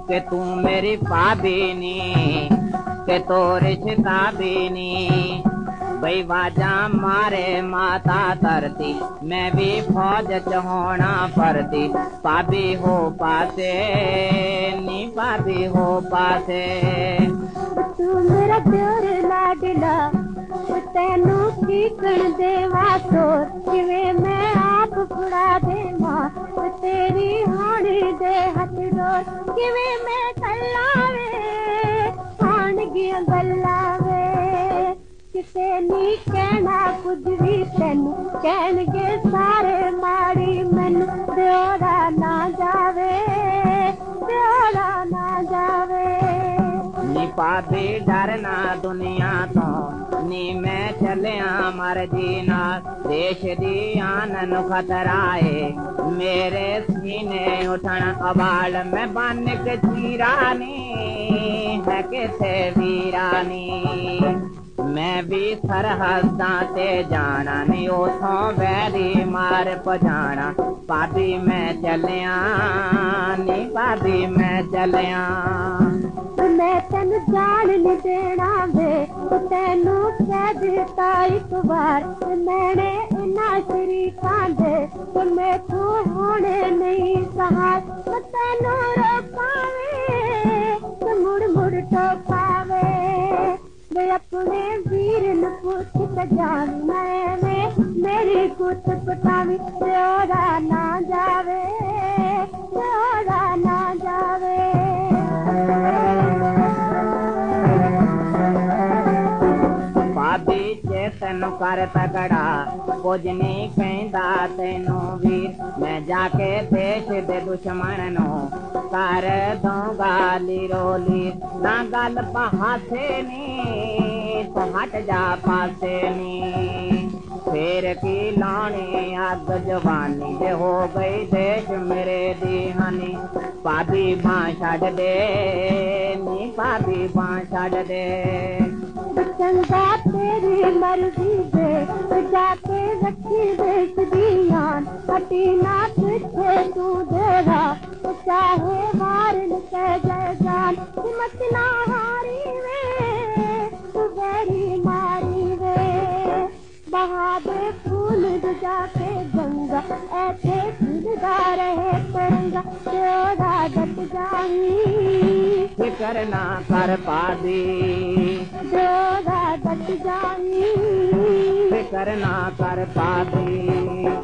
कि तू मेरी भाभी नी कि तो रिश्ता भी नी बई वाजा मारे माता तरती मैं भी फौज च होना पड़ती भाभी हो पासे नी भाभी हो पासे तू मेरा प्यार लाडला तेनू ठीकण देवा तोर किवें मैं आप फड़ा देवा तेरी हाणी दे हथ डोर किवें मैं कल्लावे हाण गियां गल्लावे किसे नी कहना कुछ भी तेनू कहणगे सारे माड़ी मैनू तेरा ना जावे तेरा ना जावे नी भाभी डरना दुनिया तो नी मैं चलिया मर्जी नाल देश दी आनन खतराए मेरे सीने उठन अबाल मैं बन के चीरानी है किथे वीरानी मैं भी सरहदां ते जाना नी उथों वैरी मार पजाना भाभी मैं चलिया नी भाभी मैं चलिया मैं तेन जान नहीं देना वे तेनू कह दिता एक बार मैंने इना शरीकां दे मैं तू होने नहीं सहाय तेनू रोकावे मुड़ मुड़ टोकावे वे अपने वीर नू पूछ के जान मैं मेरी कुछ पटावी तेरा ना जावे तेरा ना जावे भाभी चेतन कर तगड़ा कुछ नहीं कहता तेनू वीर मैं जाके देश दे दुश्मन नो कर दूंगा लिरोली ना गल पासे नी तो हट जा पासे नी फिर की लानी अग जवानी जे हो गई देश मेरे दी हानी भाभी बां छड़ दे नी भाभी बां छड़ दे चंगा तेरी मर्जी दे जाके रखी देश दी जान हटी ना पीछे तू देगा चाहे मारन के जय जान हिम्मत ना हारी वे तू गहरी मारी वे बहा दे फूल जाके गंगा ऐसे खुलदा रहे तिरंगा तेरा डट जाही फिकर ना कर पादी तेरा डट जाही फिकर ना कर पादी